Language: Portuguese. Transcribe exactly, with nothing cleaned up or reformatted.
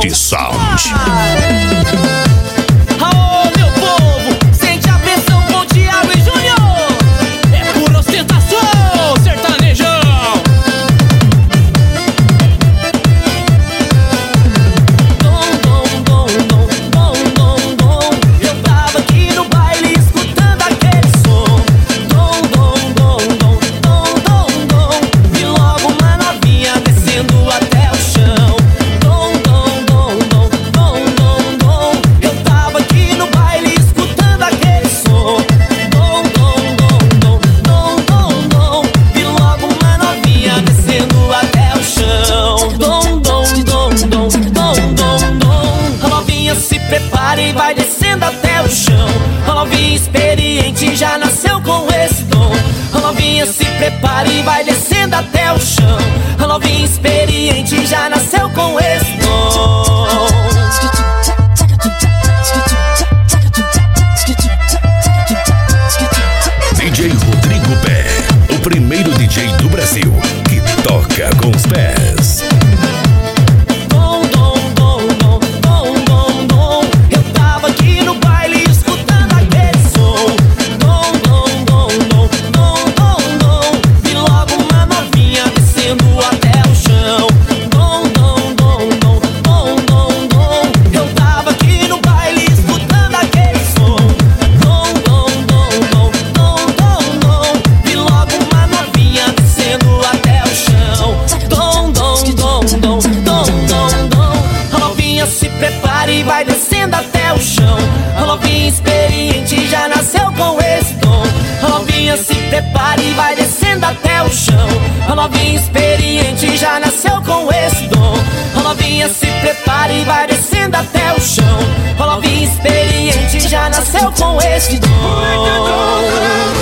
Hit Sound. Aô, meu povo, sente a pressão com o Thiago e Júnior. É pura ostentação, sertanejão. Dom, dom, dom, dom, dom, dom, dom. Eu tava aqui no baile escutando aquele som. Dom, dom, dom, dom, dom, dom, dom. E logo uma novinha descendo até o chão. Dom, dom, dom, dom, dom, dom, dom. Eu tava aqui no baile escutando aquele som. Dom, dom, dom, dom, dom, dom, dom. E logo uma novinha descendo até o chão. Dom, dom, dom, dom, dom, dom, dom. A novinha se prepara e vai descendo até o chão. A novinha experiente já nasceu com esse dom. A novinha se prepara e vai descendo até o chão. A novinha experiente já nasceu com esse dom. D J Rodrigo Pé, o primeiro D J do Brasil que toca com os pés. Dom, dom, dom, dom, dom, dom, dom. Eu tava aqui no baile escutando aquele som. Dom, dom, dom, dom, dom, dom, dom. E logo uma novinha descendo até o chão. Dom, dom, dom, dom, dom, dom, dom. Eu tava aqui no baile escutando aquele som. Dom, dom, dom, dom, dom, dom, dom. E logo uma novinha descendo até o chão. Dom, dom, dom, dom, dom, dom, dom. A novinha se prepara e vai descendo até o chão. A novinha experiente já nasceu com esse dom. A novinha se prepara e vai descendo até o chão. A novinha experiente já nasceu com esse dom. A novinha se prepara e vai descendo até o chão. A novinha experiente já nasceu com esse dom.